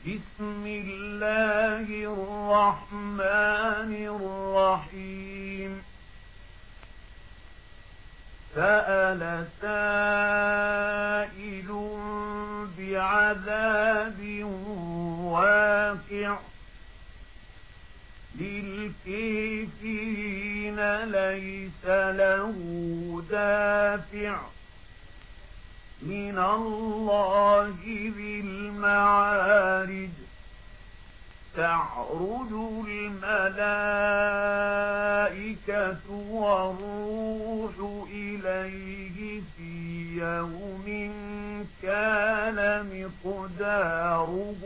بسم الله الرحمن الرحيم سأل سائل بعذاب واقع للكافرين ليس له دافع من الله ذي المعارج تعرج الملائكة والروح إليه في يوم كان مقداره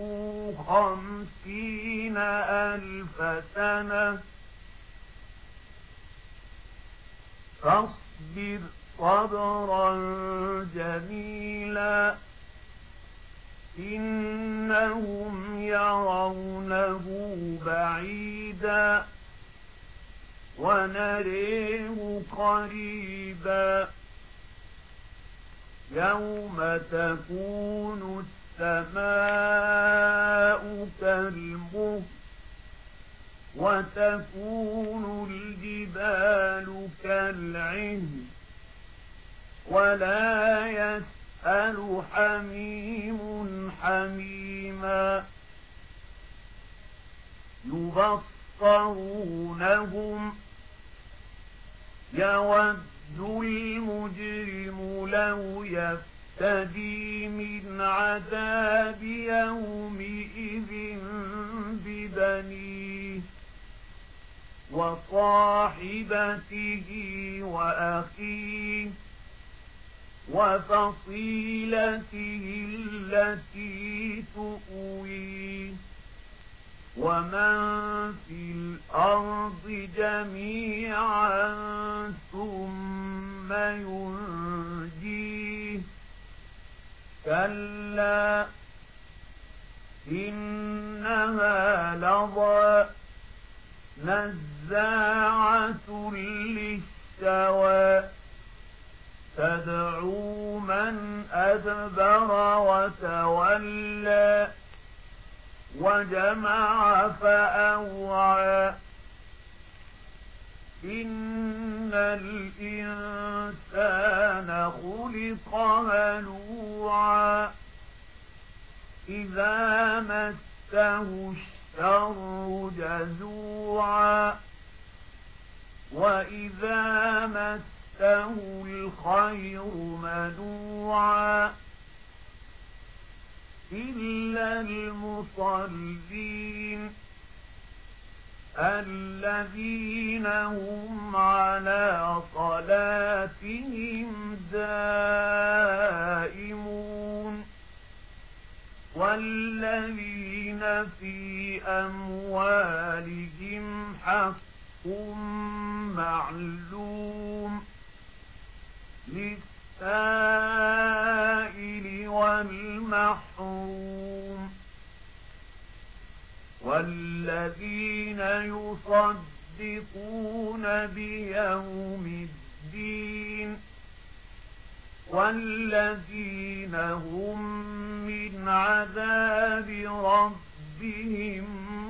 50,000 سنة فاصبر صبرا جميلا إنهم يرونه بعيدا ونريه قريبا يوم تكون السماء كالمهل وتكون الجبال كالعهن ولا يسأل حميم حميما يبصرونهم يود المجرم لو يفتدي من عذاب يومئذ ببنيه وصاحبته وأخيه وفصيلته التي تؤويه ومن في الأرض جميعا ثم ينجيه كلا إنها لظى نزاعة للشوى تدعو من أدبر وتولى وجمع فأوعى إن الإنسان خلق هلوعا إذا مسه الشر جزوعا وإذا مسه الخير منوعا إلا المصلين الذين هم على صلاتهم دائمون والذين في أموالهم حق معلوم للسائل والمحروم والذين يصدقون بيوم الدين والذين هم من عذاب ربهم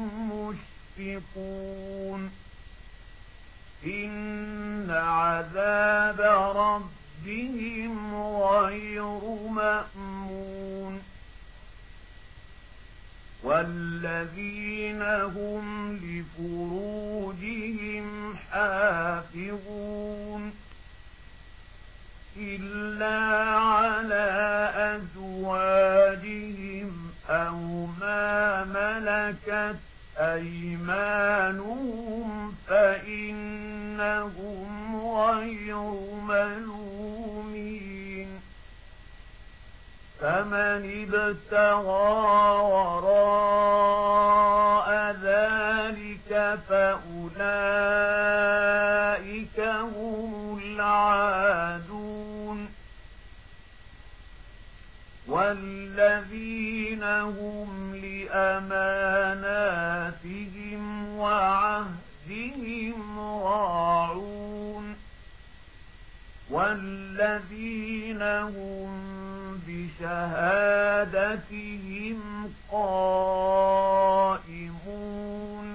مشفقون إن عذاب ربهم غير مأمون والذين هم لفروجهم حافظون إلا على أزواجهم أو ما ملكت أيمانهم فإنهم غير ملومين فمن ابتغى وراء ذلك فأولئك هم العادون والذين هم لأماناتهم وعهدهم راعون والذين هم بشهادتهم قائمون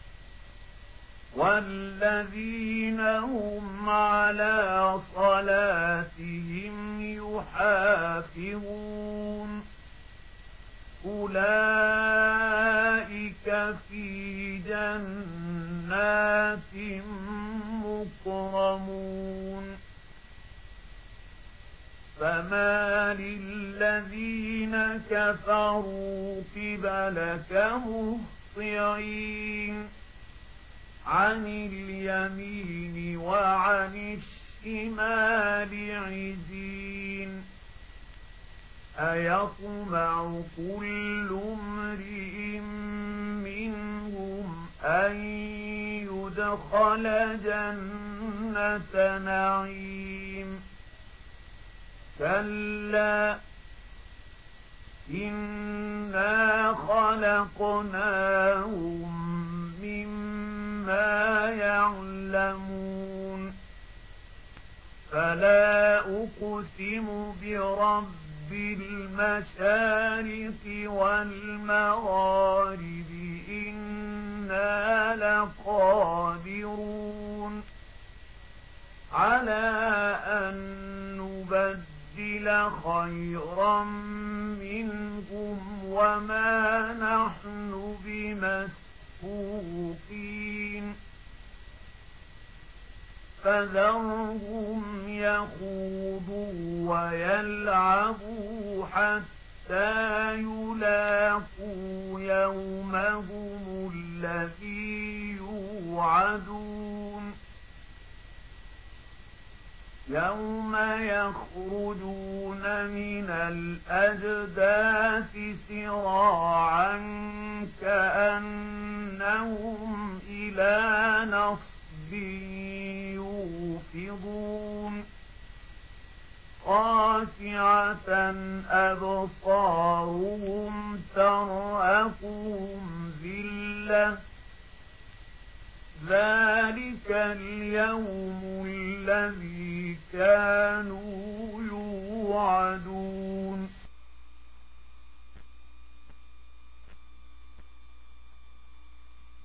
والذين هم على صلاتهم يحافظون أولئك في جنات مكرمون فما للذين كفروا قبلك مهطعين عن اليمين وعن الشمال عزين أيطمع كل امرئ منهم أن يدخل جنة نعيم كلا إنا خلقناهم مما يعلمون فلا أقسم برب المشارق والمغارب إنا لقادرون على أن نبدل خيرا منهم وما نحن بمسبوقين فذرهم يخوضوا ويلعبوا حتى يلاقوا يومهم الذي يوعدون يوم يخرجون من الأجداث سراعا كأنهم إلى نصب يوفضون خاشعة أبصارهم ترهقهم ذلة ذلك اليوم الذي كانوا يوعدون